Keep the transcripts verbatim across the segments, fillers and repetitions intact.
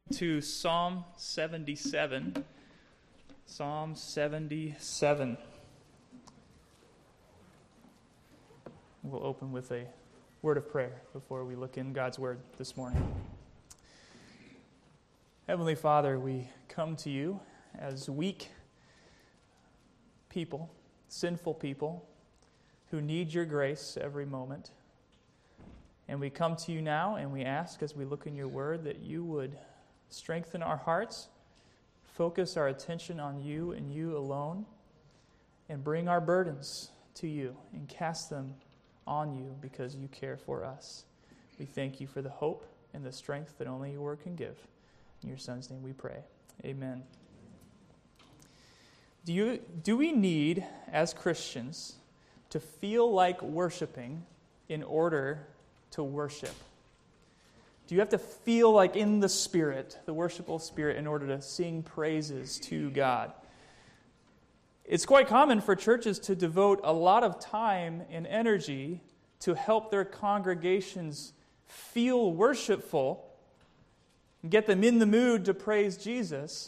To Psalm seventy-seven. Psalm seventy-seven. We'll open with a word of prayer before we look in God's Word this morning. Heavenly Father, we come to you as weak people, sinful people, who need your grace every moment. And we come to you now and we ask, as we look in your Word, that you would strengthen our hearts, focus our attention on you and you alone, and bring our burdens to you and cast them on you because you care for us. We thank you for the hope and the strength that only your word can give. In your Son's name we pray. Amen. Do you do we need, as Christians, to feel like worshiping in order to worship? Do you have to feel like in the Spirit, the worshipful Spirit, in order to sing praises to God? It's quite common for churches to devote a lot of time and energy to help their congregations feel worshipful and get them in the mood to praise Jesus.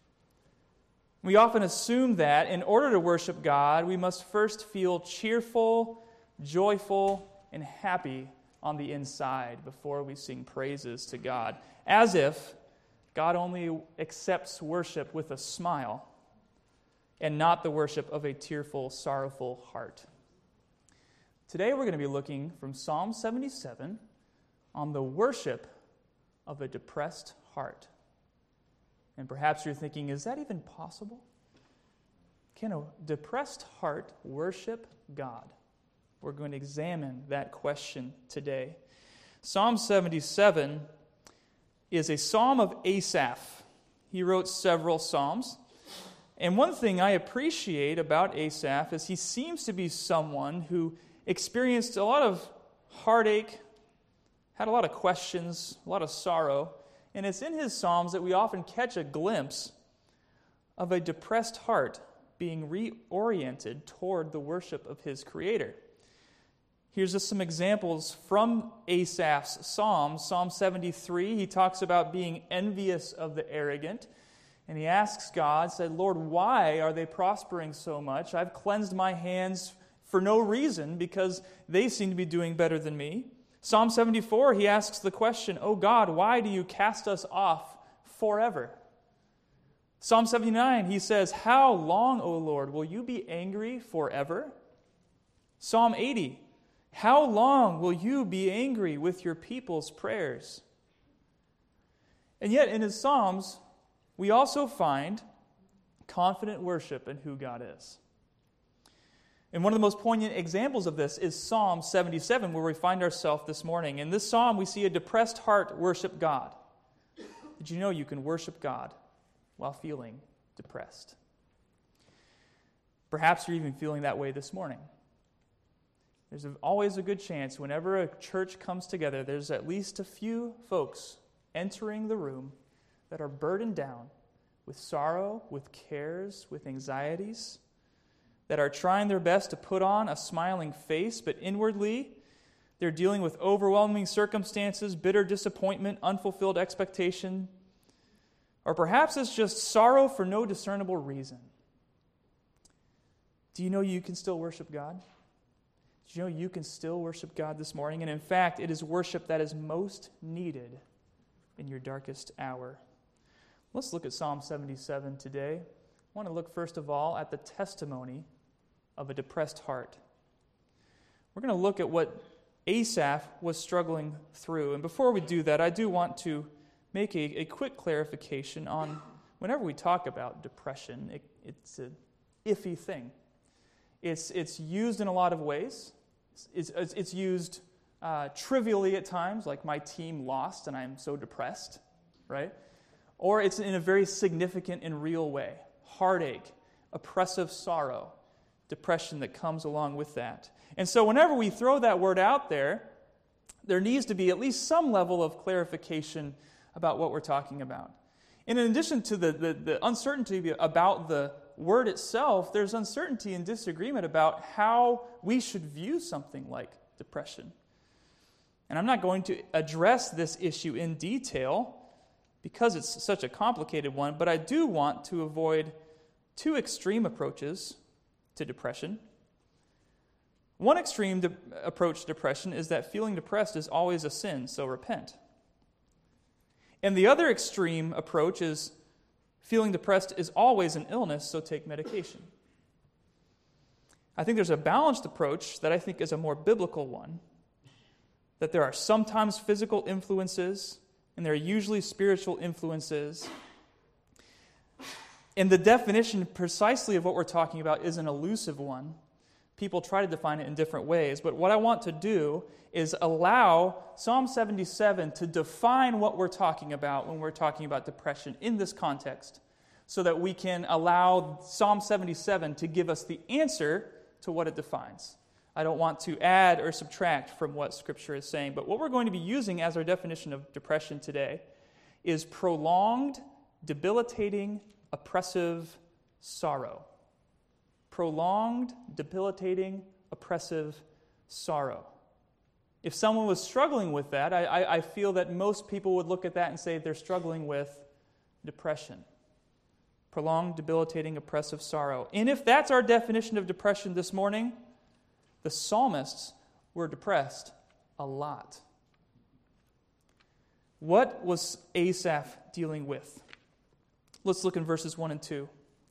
We often assume that in order to worship God, we must first feel cheerful, joyful, and happy on the inside before we sing praises to God, as if God only accepts worship with a smile and not the worship of a tearful, sorrowful heart. Today we're going to be looking from Psalm seventy-seven on the worship of a depressed heart. And perhaps you're thinking, is that even possible? Can a depressed heart worship God? We're going to examine that question today. Psalm seventy-seven is a psalm of Asaph. He wrote several psalms. And one thing I appreciate about Asaph is he seems to be someone who experienced a lot of heartache, had a lot of questions, a lot of sorrow. And it's in his psalms that we often catch a glimpse of a depressed heart being reoriented toward the worship of his Creator. Here's just some examples from Asaph's Psalms. Psalm seventy-three, he talks about being envious of the arrogant. And he asks God, said, Lord, why are they prospering so much? I've cleansed my hands for no reason because they seem to be doing better than me. Psalm seventy-four, he asks the question, Oh God, why do you cast us off forever? Psalm seventy-nine, he says, How long, O Lord, will you be angry forever? Psalm eighty, How long will you be angry with your people's prayers? And yet in his Psalms, we also find confident worship in who God is. And one of the most poignant examples of this is Psalm seventy-seven, where we find ourselves this morning. In this psalm, we see a depressed heart worship God. Did you know you can worship God while feeling depressed? Perhaps you're even feeling that way this morning. There's always a good chance whenever a church comes together, there's at least a few folks entering the room that are burdened down with sorrow, with cares, with anxieties, that are trying their best to put on a smiling face, but inwardly they're dealing with overwhelming circumstances, bitter disappointment, unfulfilled expectation, or perhaps it's just sorrow for no discernible reason. Do you know you can still worship God? Do you know you can still worship God this morning? And in fact, it is worship that is most needed in your darkest hour. Let's look at Psalm seventy-seven today. I want to look first of all at the testimony of a depressed heart. We're going to look at what Asaph was struggling through. And before we do that, I do want to make a, a quick clarification on whenever we talk about depression, it, it's an iffy thing. It's, it's used in a lot of ways. It's, it's, it's used uh, trivially at times, like my team lost and I'm so depressed, right? Or it's in a very significant and real way. Heartache, oppressive sorrow, depression that comes along with that. And so whenever we throw that word out there, there needs to be at least some level of clarification about what we're talking about. And in addition to the, the, the uncertainty about the word itself, there's uncertainty and disagreement about how we should view something like depression. And I'm not going to address this issue in detail because it's such a complicated one, but I do want to avoid two extreme approaches to depression. One extreme de- approach to depression is that feeling depressed is always a sin, so repent. And the other extreme approach is feeling depressed is always an illness, so take medication. I think there's a balanced approach that I think is a more biblical one, that there are sometimes physical influences, and there are usually spiritual influences. And the definition precisely of what we're talking about is an elusive one. People try to define it in different ways, but what I want to do is allow Psalm seventy-seven to define what we're talking about when we're talking about depression in this context, so that we can allow Psalm seventy-seven to give us the answer to what it defines. I don't want to add or subtract from what Scripture is saying, but what we're going to be using as our definition of depression today is prolonged, debilitating, oppressive sorrow. Prolonged, debilitating, oppressive sorrow. If someone was struggling with that, I, I, I feel that most people would look at that and say they're struggling with depression. Prolonged, debilitating, oppressive sorrow. And if that's our definition of depression this morning, the psalmists were depressed a lot. What was Asaph dealing with? Let's look in verses one and two.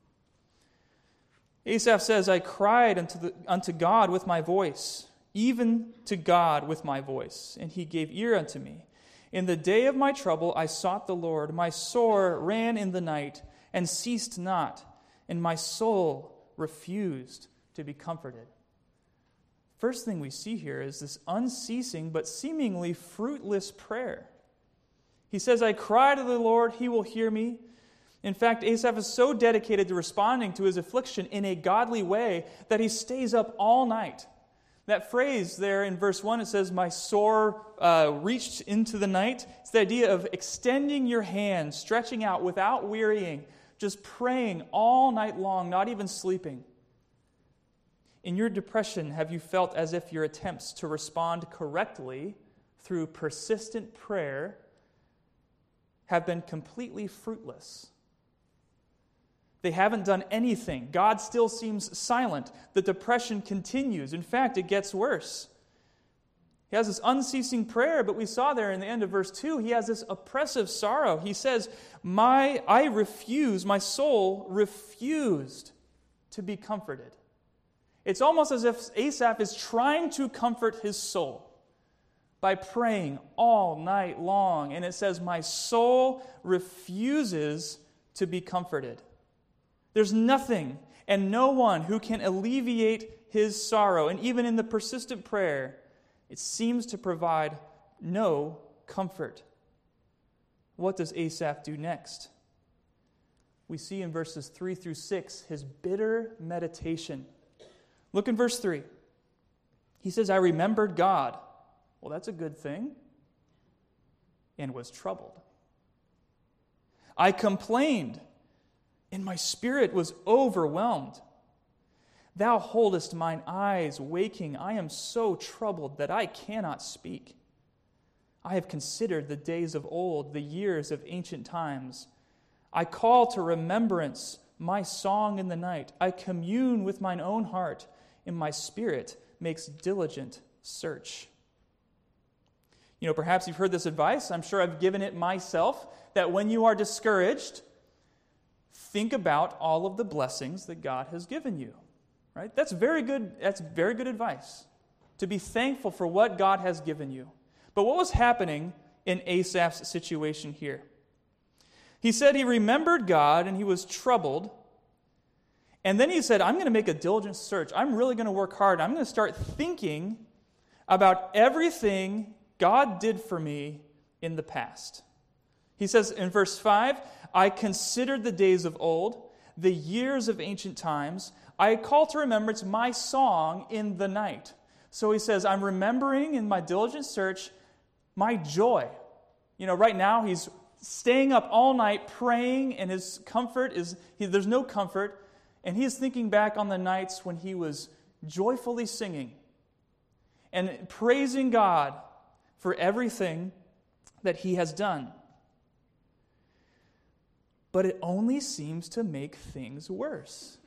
Asaph says, I cried unto, the, unto God with my voice, even to God with my voice, and he gave ear unto me. In the day of my trouble I sought the Lord. My sore ran in the night, and ceased not, and my soul refused to be comforted. First thing we see here is this unceasing but seemingly fruitless prayer. He says, I cry to the Lord, he will hear me. In fact, Asaph is so dedicated to responding to his affliction in a godly way that he stays up all night. That phrase there in verse one, it says, my sore uh, reached into the night. It's the idea of extending your hand, stretching out without wearying, just praying all night long, not even sleeping. In your depression, have you felt as if your attempts to respond correctly through persistent prayer have been completely fruitless? They haven't done anything. God still seems silent. The depression continues. In fact, it gets worse. He has this unceasing prayer, but we saw there in the end of verse two, he has this oppressive sorrow. He says, "My I refuse, my soul refused to be comforted." It's almost as if Asaph is trying to comfort his soul by praying all night long. And it says, my soul refuses to be comforted. There's nothing and no one who can alleviate his sorrow. And even in the persistent prayer, it seems to provide no comfort. What does Asaph do next? We see in verses three through six his bitter meditation. Look in verse three. He says, I remembered God. Well, that's a good thing. And was troubled. I complained, and my spirit was overwhelmed. Thou holdest mine eyes waking. I am so troubled that I cannot speak. I have considered the days of old, the years of ancient times. I call to remembrance my song in the night. I commune with mine own heart, and my spirit makes diligent search. You know, perhaps you've heard this advice. I'm sure I've given it myself, that when you are discouraged, think about all of the blessings that God has given you. Right? That's very good, that's very good advice, to be thankful for what God has given you. But what was happening in Asaph's situation here? He said he remembered God and he was troubled. And then he said, I'm going to make a diligent search. I'm really going to work hard. I'm going to start thinking about everything God did for me in the past. He says in verse five, I considered the days of old, the years of ancient times. I call to remembrance my song in the night. So he says, I'm remembering in my diligent search my joy. You know, right now he's staying up all night praying, and his comfort is, he, there's no comfort. And he's thinking back on the nights when he was joyfully singing and praising God for everything that he has done. but it only seems to make things worse.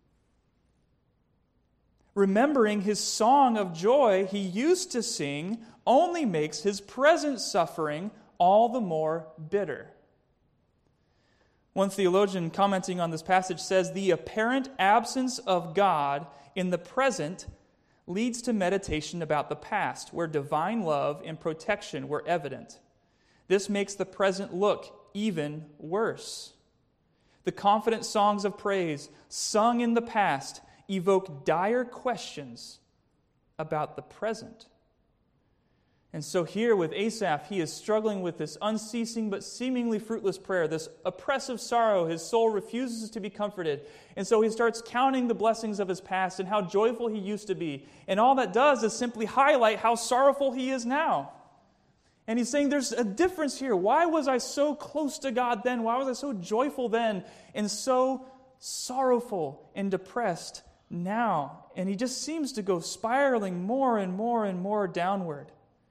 Remembering his song of joy he used to sing only makes his present suffering all the more bitter. One theologian commenting on this passage says, the apparent absence of God in the present leads to meditation about the past, where divine love and protection were evident. This makes the present look even worse. The confident songs of praise sung in the past evoke dire questions about the present. And so here with Asaph, he is struggling with this unceasing but seemingly fruitless prayer, this oppressive sorrow. His soul refuses to be comforted. And so he starts counting the blessings of his past and how joyful he used to be. And all that does is simply highlight how sorrowful he is now. And he's saying there's a difference here. Why was I so close to God then? Why was I so joyful then and so sorrowful and depressed now? And he just seems to go spiraling more and more and more downward.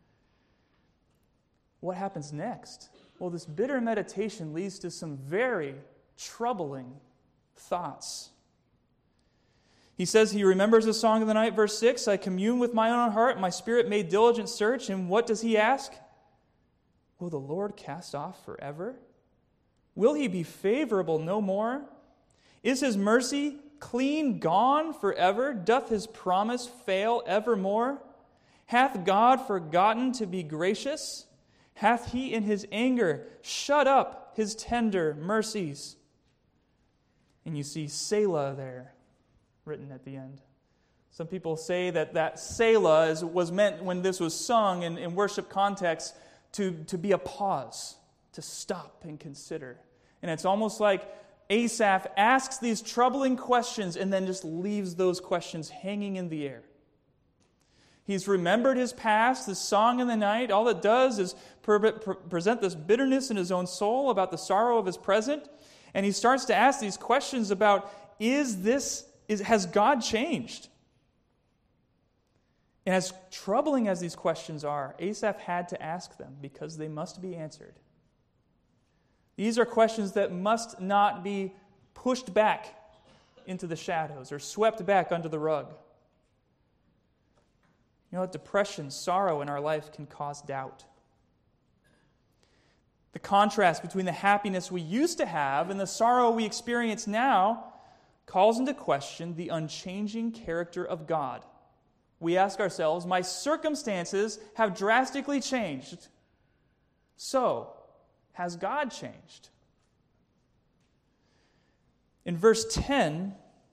What happens next? Well, this bitter meditation leads to some very troubling thoughts. He says he remembers the song of the night, verse six, I commune with my own heart, my spirit made diligent search. And what does he ask? Will the Lord cast off forever? Will he be favorable no more? Is his mercy clean gone forever? Doth his promise fail evermore? Hath God forgotten to be gracious? Hath he in his anger shut up his tender mercies? And you see Selah there written at the end. Some people say that that Selah is, was meant when this was sung in, in worship context to, to be a pause, to stop and consider. And it's almost like Asaph asks these troubling questions and then just leaves those questions hanging in the air. He's remembered his past, the song in the night. All it does is pre- pre- present this bitterness in his own soul about the sorrow of his present. And he starts to ask these questions about, is this, is, has God changed? And as troubling as these questions are, Asaph had to ask them because they must be answered. These are questions that must not be pushed back into the shadows or swept back under the rug. You know what? Depression, sorrow in our life can cause doubt. The contrast between the happiness we used to have and the sorrow we experience now calls into question the unchanging character of God. We ask ourselves, my circumstances have drastically changed. So, has God changed? In verse ten,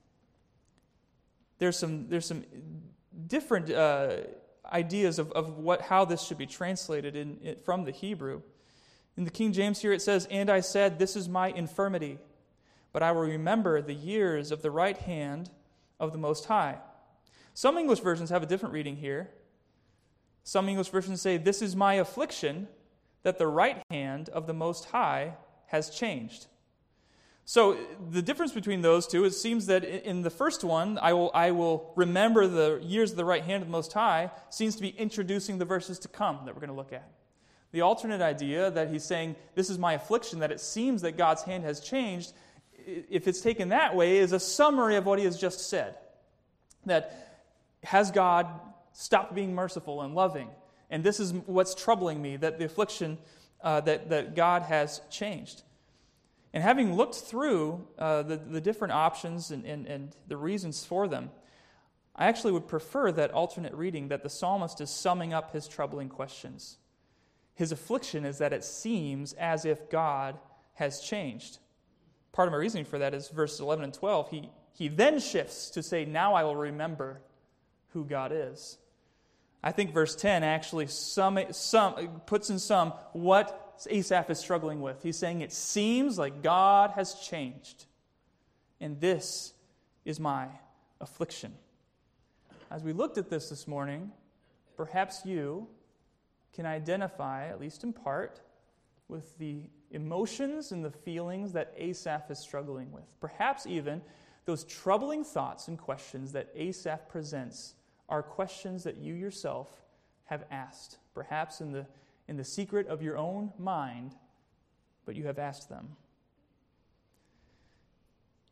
there's some there's some different uh, ideas of, of what how this should be translated in, in from the Hebrew. In the King James here it says, and I said, this is my infirmity, but I will remember the years of the right hand of the Most High. Some English versions have a different reading here. Some English versions say, this is my affliction, that the right hand of the Most High has changed. So the difference between those two, it seems that in the first one, I will I will remember the years of the right hand of the Most High, seems to be introducing the verses to come that we're going to look at. The alternate idea that he's saying, this is my affliction, that it seems that God's hand has changed, if it's taken that way, is a summary of what he has just said. That has God stopped being merciful and loving? And this is what's troubling me, that the affliction, uh, that, that God has changed. And having looked through uh, the, the different options and, and, and the reasons for them, I actually would prefer that alternate reading, that the psalmist is summing up his troubling questions. His affliction is that it seems as if God has changed. Part of my reasoning for that is verses eleven and twelve. He, he then shifts to say, now I will remember who God is. I think verse ten actually sum, sum, puts in sum what Asaph is struggling with. He's saying it seems like God has changed, and this is my affliction. As we looked at this this morning, perhaps you can identify, at least in part, with the emotions and the feelings that Asaph is struggling with. Perhaps even those troubling thoughts and questions that Asaph presents are questions that you yourself have asked, perhaps in the in the secret of your own mind, but you have asked them.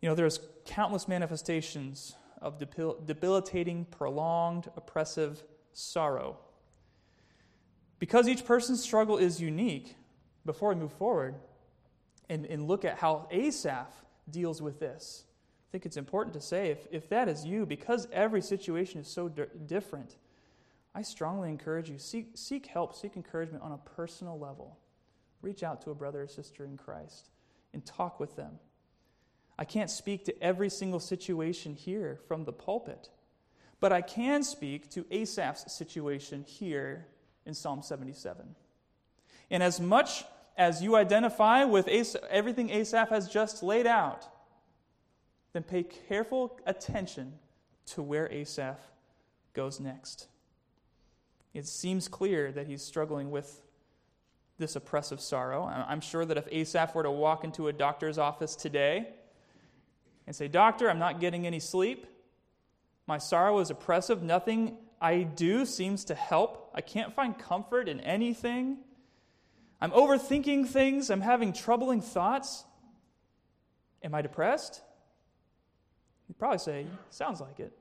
You know, there's countless manifestations of debil- debilitating, prolonged, oppressive sorrow. Because each person's struggle is unique, before we move forward and, and look at how Asaph deals with this, I think it's important to say, if, if that is you, because every situation is so di- different, I strongly encourage you, seek, seek help, seek encouragement on a personal level. Reach out to a brother or sister in Christ and talk with them. I can't speak to every single situation here from the pulpit, but I can speak to Asaph's situation here in Psalm seventy-seven. And as much as you identify with Asaph, everything Asaph has just laid out, then pay careful attention to where Asaph goes next. It seems clear that he's struggling with this oppressive sorrow. I'm sure that if Asaph were to walk into a doctor's office today and say, "Doctor, I'm not getting any sleep. My sorrow is oppressive. Nothing I do seems to help. I can't find comfort in anything. I'm overthinking things. I'm having troubling thoughts. Am I depressed?" You'd probably say, "Sounds like it."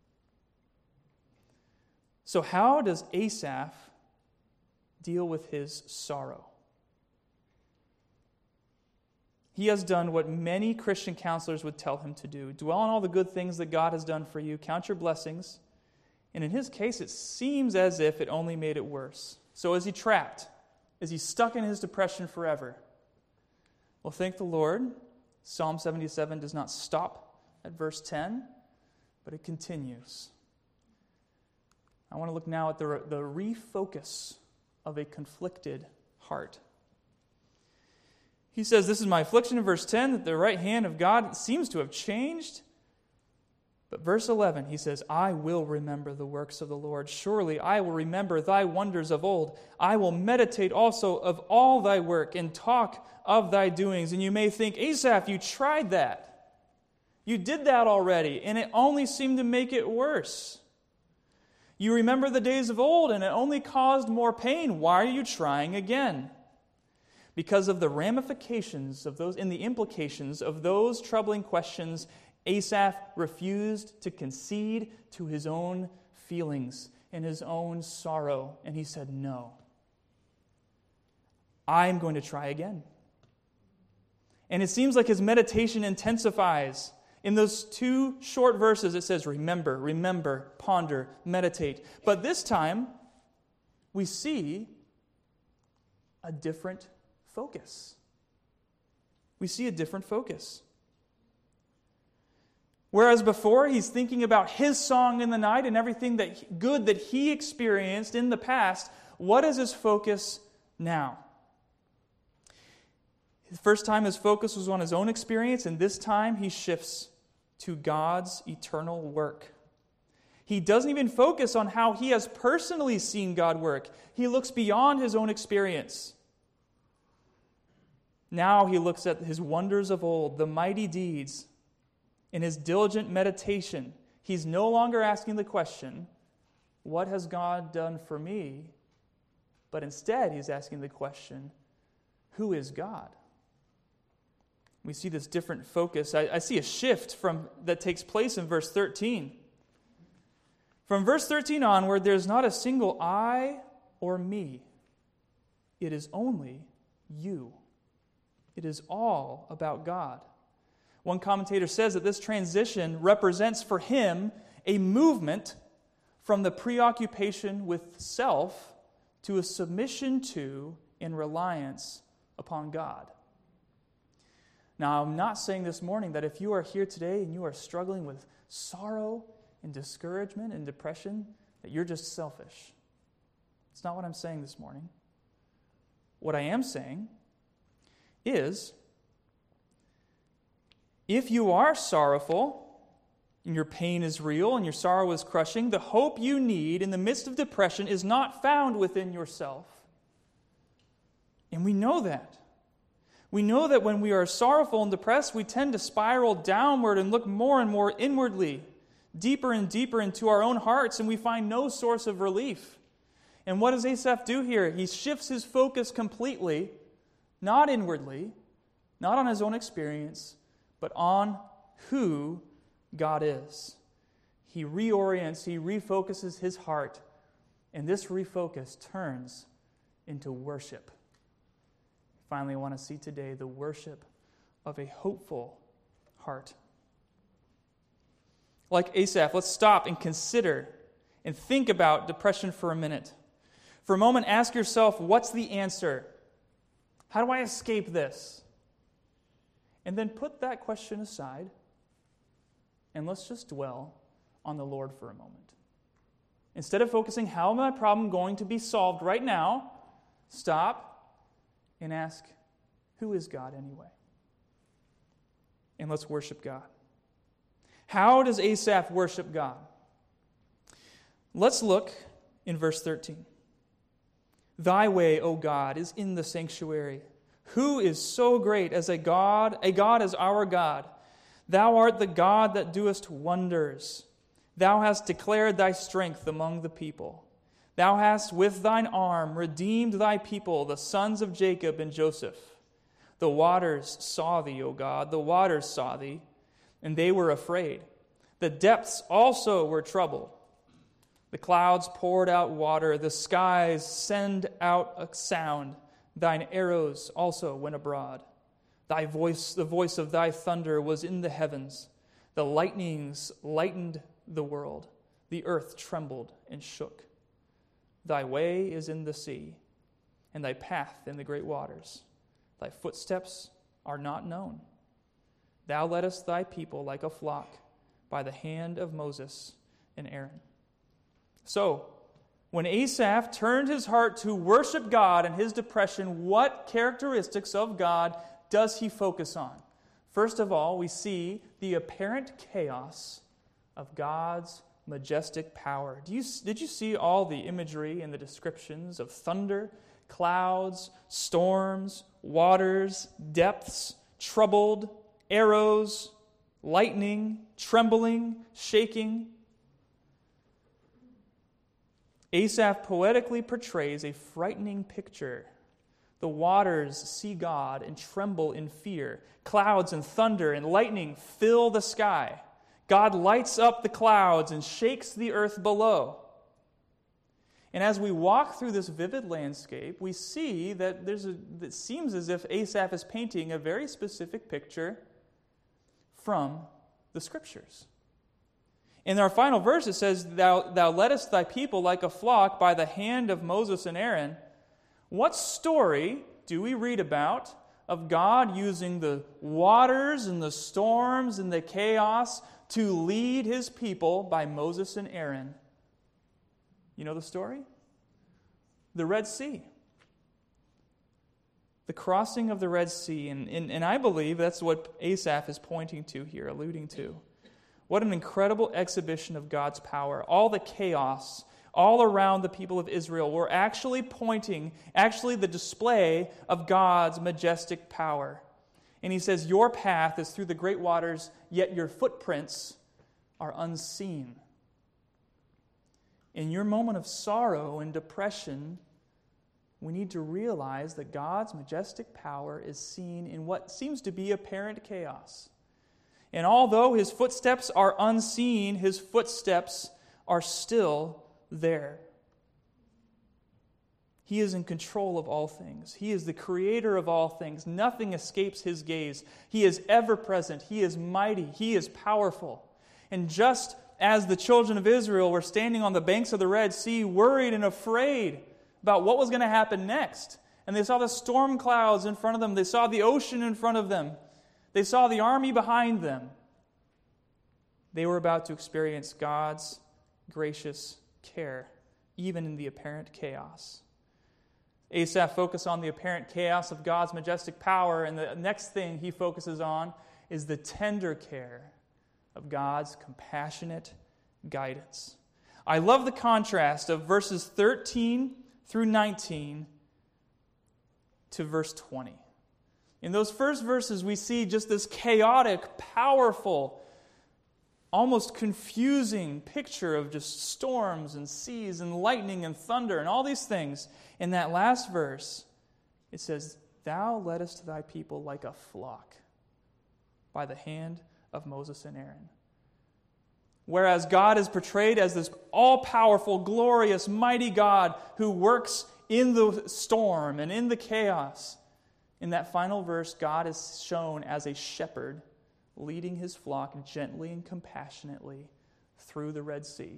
So how does Asaph deal with his sorrow? He has done what many Christian counselors would tell him to do. Dwell on all the good things that God has done for you. Count your blessings. And in his case, it seems as if it only made it worse. So is he trapped? Is he stuck in his depression forever? Well, thank the Lord. Psalm seventy-seven does not stop at verse ten, but it continues. I want to look now at the, the refocus of a conflicted heart. He says, "This is my affliction," in verse ten, that the right hand of God seems to have changed. But verse eleven, he says, "I will remember the works of the Lord. Surely I will remember thy wonders of old. I will meditate also of all thy work and talk of thy doings." And you may think, "Asaph, you tried that. You did that already, and it only seemed to make it worse. You remember the days of old, and it only caused more pain. Why are you trying again?" Because of the ramifications of those and the implications of those troubling questions, Asaph refused to concede to his own feelings and his own sorrow. And he said, "No, I'm going to try again." And it seems like his meditation intensifies. In those two short verses, it says, remember, remember, ponder, meditate. But this time, we see a different focus. We see a different focus. Whereas before, he's thinking about his song in the night and everything that good that he experienced in the past, what is his focus now? The first time his focus was on his own experience, and this time he shifts to God's eternal work. He doesn't even focus on how he has personally seen God work. He looks beyond his own experience. Now he looks at his wonders of old, the mighty deeds. In his diligent meditation, he's no longer asking the question, what has God done for me? But instead, he's asking the question, who is God? We see this different focus. I, I see a shift from that takes place in verse thirteen. From verse thirteen onward, there's not a single I or me. It is only you. It is all about God. One commentator says that this transition represents for him a movement from the preoccupation with self to a submission to and reliance upon God. Now, I'm not saying this morning that if you are here today and you are struggling with sorrow and discouragement and depression, that you're just selfish. It's not what I'm saying this morning. What I am saying is, if you are sorrowful and your pain is real and your sorrow is crushing, the hope you need in the midst of depression is not found within yourself. And we know that. We know that when we are sorrowful and depressed, we tend to spiral downward and look more and more inwardly, deeper and deeper into our own hearts, and we find no source of relief. And what does Asaph do here? He shifts his focus completely, not inwardly, not on his own experience, but on who God is. He reorients, he refocuses his heart, and this refocus turns into worship. Finally, I want to see today the worship of a hopeful heart. Like Asaph, let's stop and consider and think about depression for a minute. For a moment, ask yourself, what's the answer? How do I escape this? And then put that question aside, and let's just dwell on the Lord for a moment. Instead of focusing, how is my problem going to be solved right now? Stop and ask, who is God anyway? And let's worship God. How does Asaph worship God? Let's look in verse thirteen. Thy way, O God, is in the sanctuary. Who is so great as a God, a God as our God? Thou art the God that doest wonders. Thou hast declared thy strength among the people. Thou hast with thine arm redeemed thy people, the sons of Jacob and Joseph. The waters saw thee, O God, the waters saw thee, and they were afraid. The depths also were troubled. The clouds poured out water, the skies send out a sound. Thine arrows also went abroad. Thy voice, the voice of thy thunder was in the heavens. The lightnings lightened the world. The earth trembled and shook. Thy way is in the sea, and thy path in the great waters. Thy footsteps are not known. Thou leddest thy people like a flock by the hand of Moses and Aaron. So, when Asaph turned his heart to worship God in his depression, what characteristics of God does he focus on? First of all, we see the apparent chaos of God's majestic power. Do you, did you see all the imagery and the descriptions of thunder, clouds, storms, waters, depths, troubled, arrows, lightning, trembling, shaking? Asaph poetically portrays a frightening picture. The waters see God and tremble in fear. Clouds and thunder and lightning fill the sky. God lights up the clouds and shakes the earth below. And as we walk through this vivid landscape, we see that there's a, it seems as if Asaph is painting a very specific picture from the Scriptures. In our final verse, it says, Thou, thou leddest thy people like a flock by the hand of Moses and Aaron. What story do we read about of God using the waters and the storms and the chaos to lead his people by Moses and Aaron? You know the story? The Red Sea. The crossing of the Red Sea. And, and, and I believe that's what Asaph is pointing to here, alluding to. What an incredible exhibition of God's power. All the chaos all around the people of Israel were actually pointing, actually the display of God's majestic power. And he says, your path is through the great waters, yet your footprints are unseen. In your moment of sorrow and depression, we need to realize that God's majestic power is seen in what seems to be apparent chaos. And although his footsteps are unseen, his footsteps are still there. He is in control of all things. He is the creator of all things. Nothing escapes his gaze. He is ever present. He is mighty. He is powerful. And just as the children of Israel were standing on the banks of the Red Sea, worried and afraid about what was going to happen next, and they saw the storm clouds in front of them, they saw the ocean in front of them, they saw the army behind them, they were about to experience God's gracious care, even in the apparent chaos. Asaph focused on the apparent chaos of God's majestic power, and the next thing he focuses on is the tender care of God's compassionate guidance. I love the contrast of verses thirteen through nineteen to verse twenty. In those first verses, we see just this chaotic, powerful, almost confusing picture of just storms and seas and lightning and thunder and all these things. In that last verse, it says, Thou leddest thy people like a flock by the hand of Moses and Aaron. Whereas God is portrayed as this all-powerful, glorious, mighty God who works in the storm and in the chaos, in that final verse, God is shown as a shepherd leading his flock gently and compassionately through the Red Sea.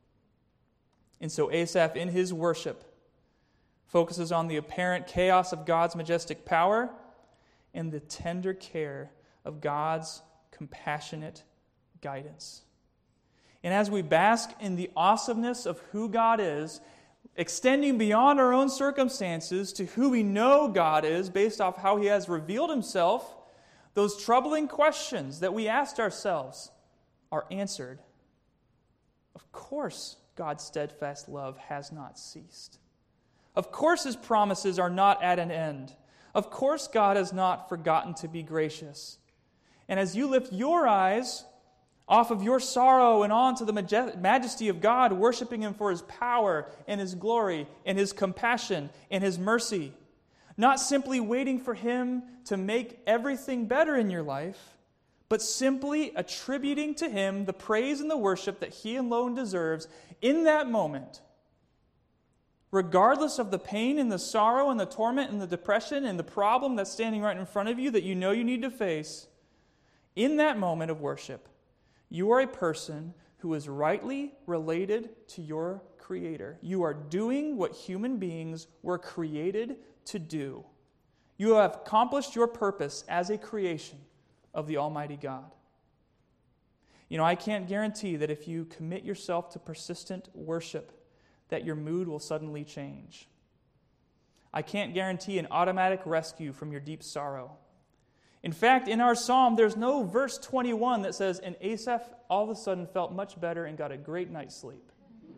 And so Asaph, in his worship, focuses on the apparent chaos of God's majestic power and the tender care of God's compassionate guidance. And as we bask in the awesomeness of who God is, extending beyond our own circumstances to who we know God is based off how he has revealed himself, those troubling questions that we asked ourselves are answered. Of course, God's steadfast love has not ceased. Of course, his promises are not at an end. Of course, God has not forgotten to be gracious. And as you lift your eyes off of your sorrow and onto the majesty of God, worshiping him for his power and his glory and his compassion and his mercy, not simply waiting for him to make everything better in your life, but simply attributing to him the praise and the worship that he alone deserves in that moment, regardless of the pain and the sorrow and the torment and the depression and the problem that's standing right in front of you that you know you need to face. In that moment of worship, you are a person who is rightly related to your Creator. You are doing what human beings were created to do. You have accomplished your purpose as a creation of the Almighty God. You know, I can't guarantee that if you commit yourself to persistent worship, that your mood will suddenly change. I can't guarantee an automatic rescue from your deep sorrow. In fact, in our psalm, there's no verse twenty-one that says, and Asaph all of a sudden felt much better and got a great night's sleep.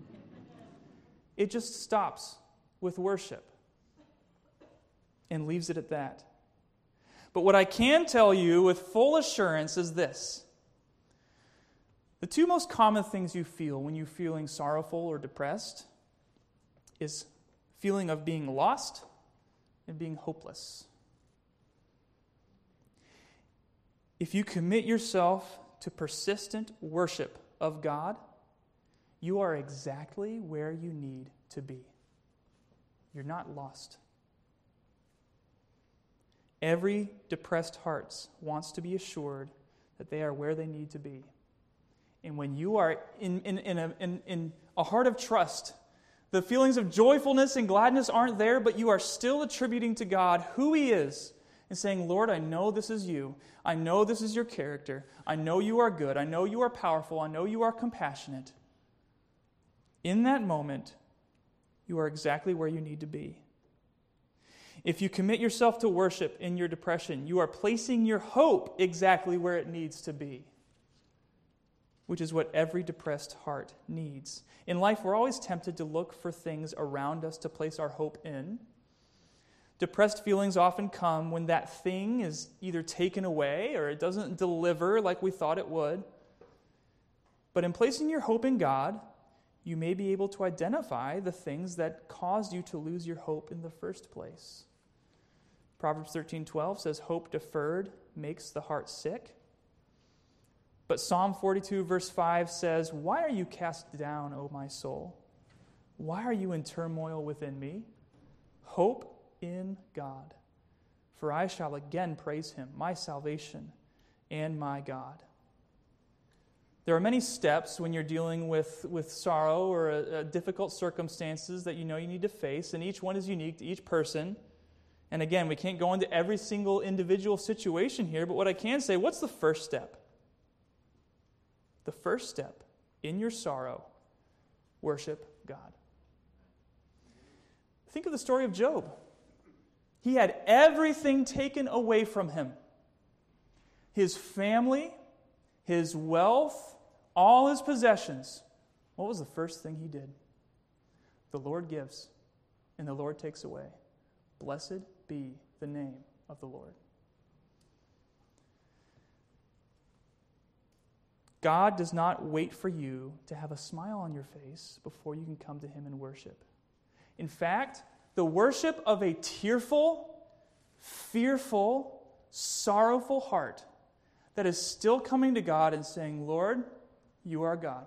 It just stops with worship and leaves it at that. But what I can tell you with full assurance is this. The two most common things you feel when you're feeling sorrowful or depressed is feeling of being lost and being hopeless. If you commit yourself to persistent worship of God, you are exactly where you need to be. You're not lost. Every depressed heart wants to be assured that they are where they need to be. And when you are in, in, in, a, in, in a heart of trust, the feelings of joyfulness and gladness aren't there, but you are still attributing to God who he is and saying, Lord, I know this is you. I know this is your character. I know you are good. I know you are powerful. I know you are compassionate. In that moment, you are exactly where you need to be. If you commit yourself to worship in your depression, you are placing your hope exactly where it needs to be, which is what every depressed heart needs. In life, we're always tempted to look for things around us to place our hope in. Depressed feelings often come when that thing is either taken away or it doesn't deliver like we thought it would. But in placing your hope in God, you may be able to identify the things that caused you to lose your hope in the first place. Proverbs thirteen twelve says, hope deferred makes the heart sick. But Psalm forty-two verse five says, why are you cast down, O my soul? Why are you in turmoil within me? Hope in God, for I shall again praise him, my salvation and my God. There are many steps when you're dealing with, with sorrow or a, a difficult circumstances that you know you need to face, and each one is unique to each person. And again, we can't go into every single individual situation here, but what I can say, what's the first step? The first step in your sorrow, worship God. Think of the story of Job. He had everything taken away from him. His family, his wealth, all his possessions. What was the first thing he did? The Lord gives, and the Lord takes away. Blessed be the name of the Lord. God does not wait for you to have a smile on your face before you can come to him and worship. In fact, the worship of a tearful, fearful, sorrowful heart that is still coming to God and saying, Lord, you are God,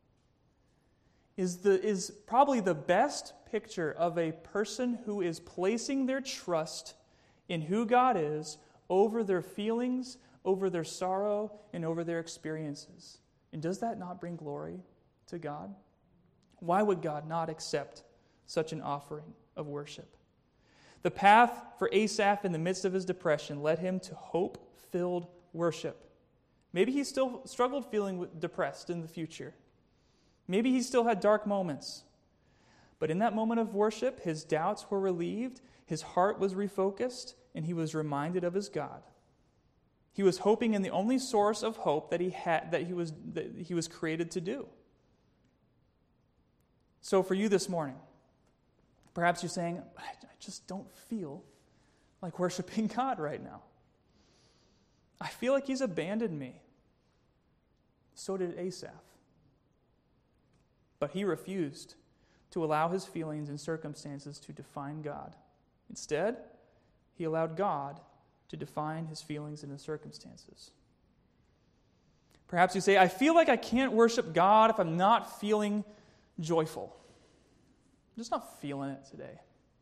is the is probably the best picture of a person who is placing their trust in who God is over their feelings, over their sorrow, and over their experiences. And does that not bring glory to God? Why would God not accept such an offering of worship? The path for Asaph in the midst of his depression led him to hope-filled worship. Maybe he still struggled feeling depressed in the future. Maybe he still had dark moments. But in that moment of worship, his doubts were relieved, his heart was refocused, and he was reminded of his God. He was hoping in the only source of hope that he had, that he was that he was created to do. So for you this morning, perhaps you're saying, I just don't feel like worshiping God right now. I feel like he's abandoned me. So did Asaph. But he refused to allow his feelings and circumstances to define God. Instead, he allowed God to define his feelings and his circumstances. Perhaps you say, I feel like I can't worship God if I'm not feeling joyful. I'm just not feeling it today.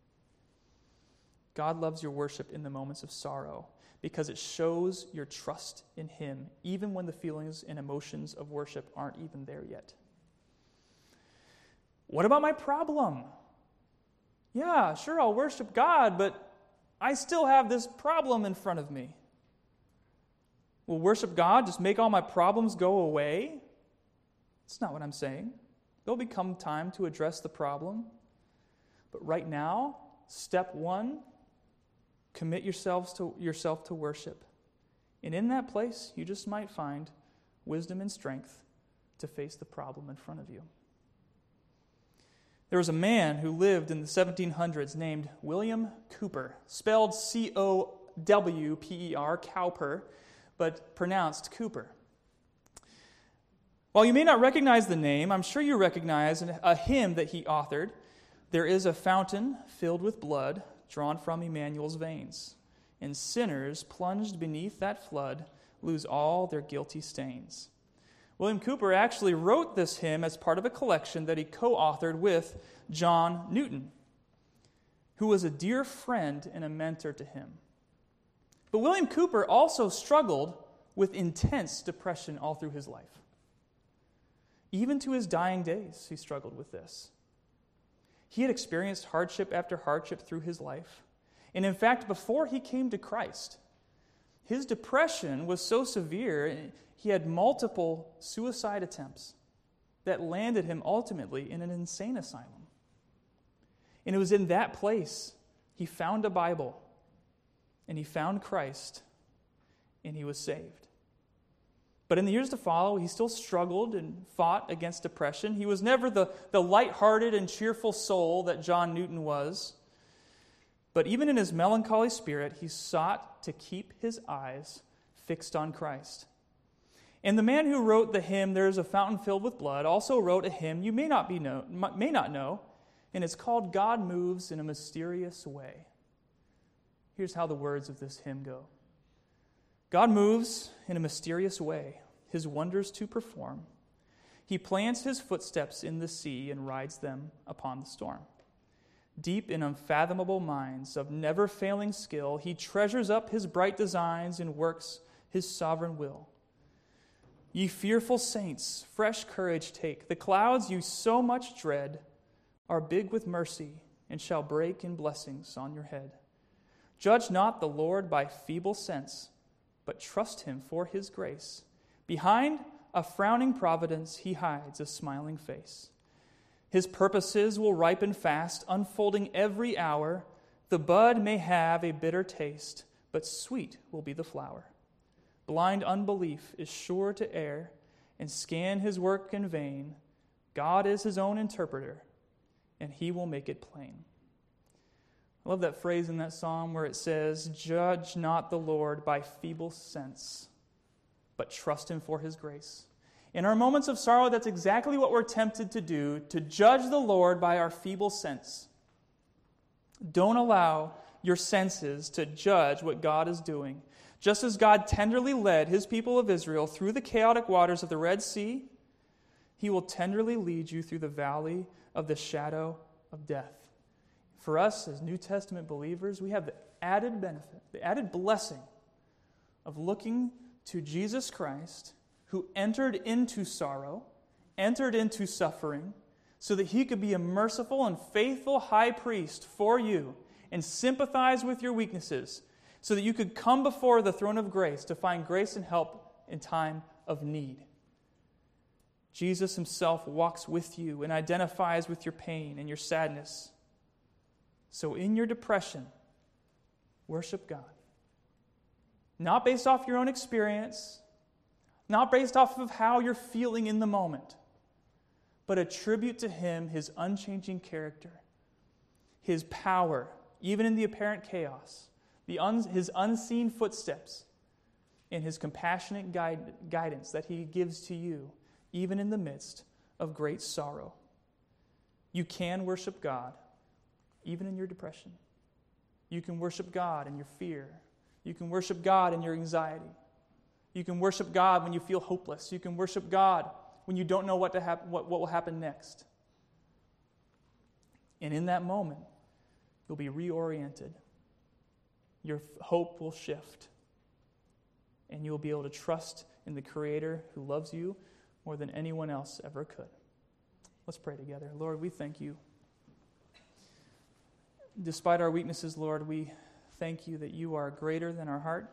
God loves your worship in the moments of sorrow because it shows your trust in him, even when the feelings and emotions of worship aren't even there yet. What about my problem? Yeah, sure, I'll worship God, but I still have this problem in front of me. Will worship God just make all my problems go away? That's not what I'm saying. There'll become time to address the problem. But right now, step one, commit yourselves to yourself to worship. And in that place, you just might find wisdom and strength to face the problem in front of you. There was a man who lived in the seventeen hundreds named William Cowper, spelled C O W P E R, Cowper, but pronounced Cooper. While you may not recognize the name, I'm sure you recognize a hymn that he authored. There is a fountain filled with blood drawn from Emmanuel's veins, and sinners plunged beneath that flood lose all their guilty stains. William Cowper actually wrote this hymn as part of a collection that he co-authored with John Newton, who was a dear friend and a mentor to him. But William Cowper also struggled with intense depression all through his life. Even to his dying days, he struggled with this. He had experienced hardship after hardship through his life. And in fact, before he came to Christ, his depression was so severe, he had multiple suicide attempts that landed him ultimately in an insane asylum. And it was in that place he found a Bible, and he found Christ, and he was saved. But in the years to follow, he still struggled and fought against depression. He was never the, the lighthearted and cheerful soul that John Newton was. But even in his melancholy spirit, he sought to keep his eyes fixed on Christ. And the man who wrote the hymn, There is a Fountain Filled with Blood, also wrote a hymn you may not be know, may not know, and it's called God Moves in a Mysterious Way. Here's how the words of this hymn go. God moves in a mysterious way, his wonders to perform. He plants his footsteps in the sea and rides them upon the storm. Deep in unfathomable minds of never-failing skill, he treasures up his bright designs and works his sovereign will. Ye fearful saints, fresh courage take. The clouds you so much dread are big with mercy and shall break in blessings on your head. Judge not the Lord by feeble sense, but trust him for his grace. Behind a frowning providence he hides a smiling face. His purposes will ripen fast, unfolding every hour. The bud may have a bitter taste, but sweet will be the flower. Blind unbelief is sure to err and scan his work in vain. God is his own interpreter, and he will make it plain. I love that phrase in that psalm where it says, Judge not the Lord by feeble sense, but trust him for his grace. In our moments of sorrow, that's exactly what we're tempted to do, to judge the Lord by our feeble sense. Don't allow your senses to judge what God is doing. Just as God tenderly led his people of Israel through the chaotic waters of the Red Sea, he will tenderly lead you through the valley of the shadow of death. For us as New Testament believers, we have the added benefit, the added blessing of looking to Jesus Christ, who entered into sorrow, entered into suffering, so that he could be a merciful and faithful high priest for you and sympathize with your weaknesses, so that you could come before the throne of grace to find grace and help in time of need. Jesus himself walks with you and identifies with your pain and your sadness. So in your depression, worship God. Not based off your own experience, not based off of how you're feeling in the moment, but attribute to him his unchanging character, his power, even in the apparent chaos, the un- his unseen footsteps, and his compassionate guide- guidance that he gives to you, even in the midst of great sorrow. You can worship God, even in your depression. You can worship God in your fear. You can worship God in your anxiety. You can worship God when you feel hopeless. You can worship God when you don't know what to hap- what, what will happen next. And in that moment, you'll be reoriented. Your hope will shift. And you'll be able to trust in the Creator who loves you more than anyone else ever could. Let's pray together. Lord, we thank you. Despite our weaknesses, Lord, we thank you that you are greater than our heart.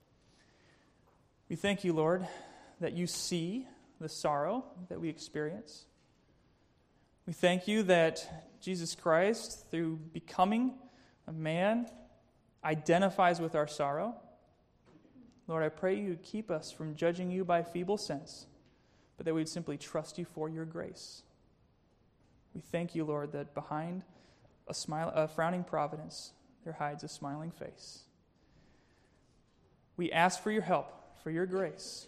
We thank you, Lord, that you see the sorrow that we experience. We thank you that Jesus Christ, through becoming a man, identifies with our sorrow. Lord, I pray you keep us from judging you by feeble sense, but that we would simply trust you for your grace. We thank you, Lord, that behind a, smile, a frowning providence, there hides a smiling face. We ask for your help, for your grace.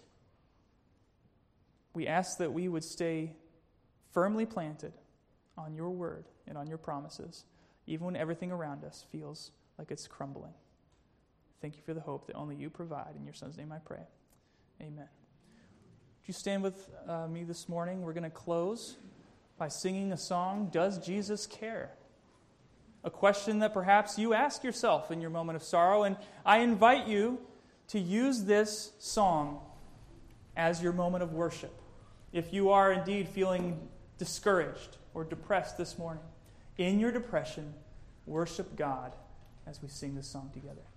We ask that we would stay firmly planted on your word and on your promises, even when everything around us feels like it's crumbling. Thank you for the hope that only you provide. In your Son's name I pray. Amen. Would you stand with uh, me this morning? We're going to close by singing a song, Does Jesus Care? A question that perhaps you ask yourself in your moment of sorrow, and I invite you to use this song as your moment of worship. If you are indeed feeling discouraged or depressed this morning, in your depression, worship God as we sing this song together.